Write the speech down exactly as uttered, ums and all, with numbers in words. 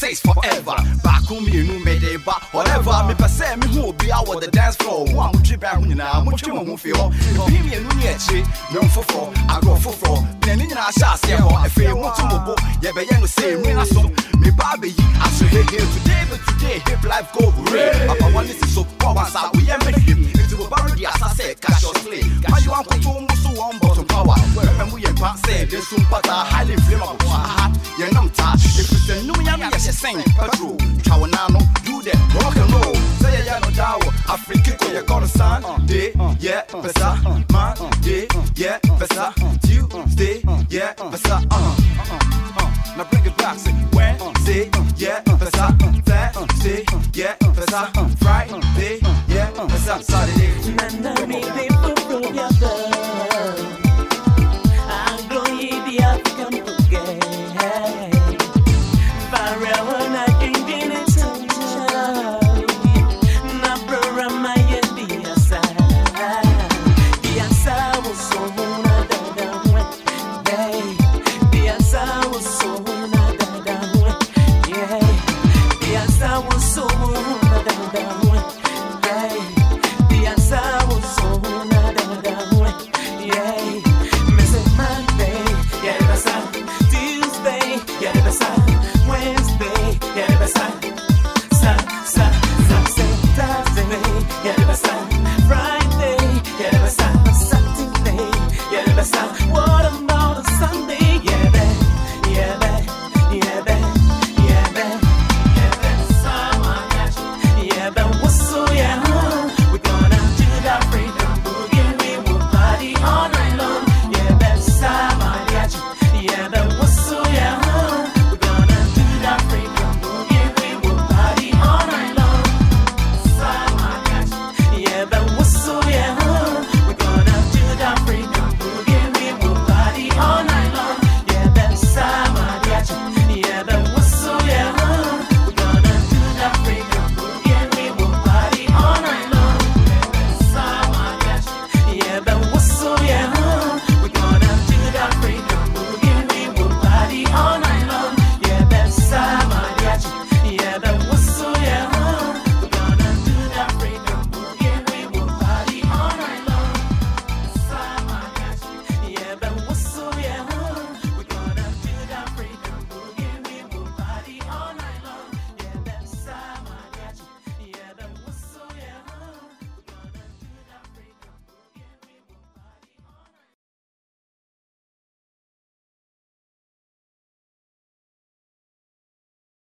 takes forever. Back on me, you made it back. Whatever, me per se, me who will be out with the dance floor. One will trip out now, much more move you. Pay me a new yet, no for four, I go for four. Then in our shots, yeah, if you want to move, yeah, but you say, when I saw me, Bobby, I should hear here today, but today, hip life go real. Papa, one is so poor, once I we am him into a barrier, as I said, cash or slave. My uncle told me so one bottom power. When we ain't pass, say, this soon, but I highly flammable. You're not touched. If it's a new young, yes, you're saying, Pedro, Chawanano, do that, rock and roll. Say, yeah, no doubt, Africa, you're gonna sign, day, yeah, Pesa, man, day, yeah, Pesa, Tuesday, yeah, Pesa, uh, uh, now bring it back, say, Wednesday, yeah, Pesa, Thursday, yeah, Pesa, Friday, yeah, Pesa, Saturday. Yeah,